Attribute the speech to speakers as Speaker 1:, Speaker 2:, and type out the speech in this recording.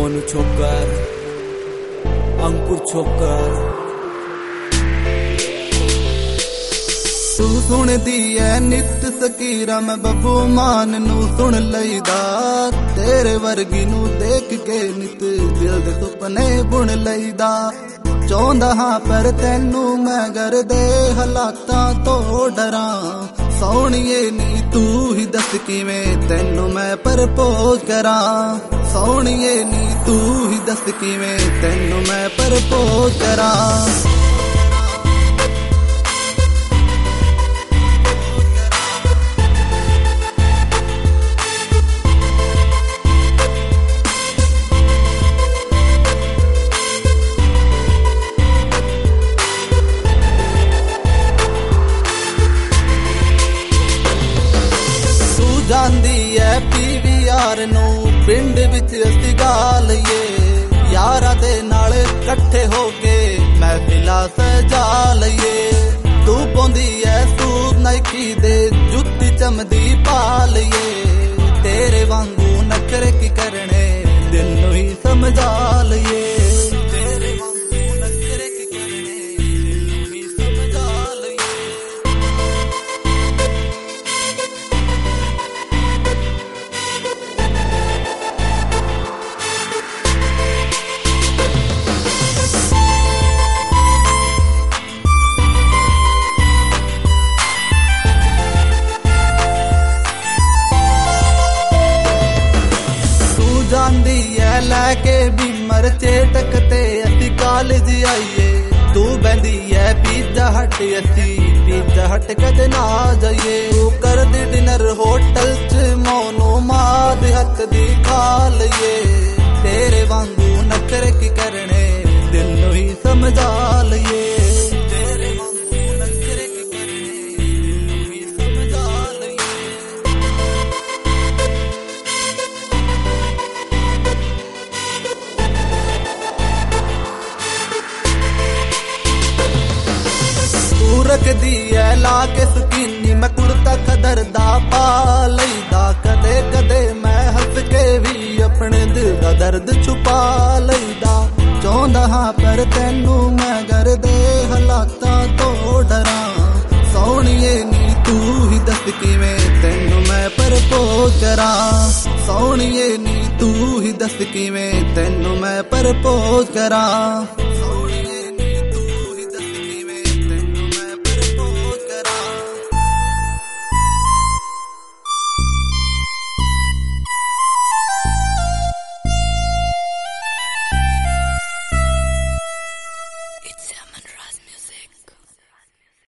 Speaker 1: मोनू छोकर अंकुर छोकर
Speaker 2: तू सुनदी है नित सकीरा मैं बब्बू मान नू सुन लईदा तेरे वर्गी नू देख के नित दिल दे सुपने बुन लईदा चाहुंदा हां पर तैनू मैं घर दे हालातां तो डरां सोहणीए नी तू ही दस किवें तैनू मैं परपोज करां सोहणीए नी तू ही दस किवें तैनू मैं परपोज करां ਜਾਂਦੀ ਐ PVR ਨੂੰ ਪਿੰਡ ਵਿੱਚ ਅਸੀਂ ਗਾ ਲਈਏ ਯਾਰਾਂ ਦੇ ਨਾਲ ਇਕੱਠੇ ਹੋ ਕੇ ਮਹਿਫਿਲਾਂ ਸਜਾ ਲਈਏ ਤੂੰ ਪਾਉਂਦੀ ਐ ਸੂਟ ਨਾਈਕੀ ਦੇ ਜੁੱਤੀ ਚਮਦੀ ਪਾ ਲਈਏ ਤੇਰੇ ਵਾਂਗੂ ਨਖਰੇ ਕੀ ਕਰਨੇ ਦਿਲ ਨੂੰ ਹੀ ਸਮਝਾ ਲਈਏ ਜਾਂਦੀ ਐ ਲੈ ਕੇ ਬਿਮਰ ਚੇਟਕ ਤੇ ਅਸੀਂ ਕਾਲਜ ਆਈਏ ਤੂੰ ਬੈਂਦੀ ਐ ਪੀਜ਼ਾ ਹਟ ਅਸੀਂ ਪੀਜ਼ਾ ਹਟ ਕਦੇ ਨਾ ਜਾਈਏ ਤੂੰ ਕਰਦੀ ਡਿਨਰ ਹੋਟਲ ਚ ਮੋਨੂ ਮਾਂ ਦੇ ਹੱਥ ਦੀ ਖਾ ਲਈਏ ਤੇਰੇ ਵਾਂਗੂ ਨਖਰੇ ਕੀ ਕਰਨੇ ਦਿਲ ਨੂੰ ਹੀ ਸਮਝਾ ਲਈਏ रखदी है ला के सुकीनी मैं कुर्ता खदर दा पा लईदा कदे कदे मैं हंस के भी अपने दिल दा दर्द छुपा लईदा चाहुंदा हां पर तैनू मैं घर दे हालातां तो डरां सोहणीए नी तू ही दस किवें तैनू मैं परपोज करां सोहणीए नी तू ही दस किवें तैनू मैं परपोज करां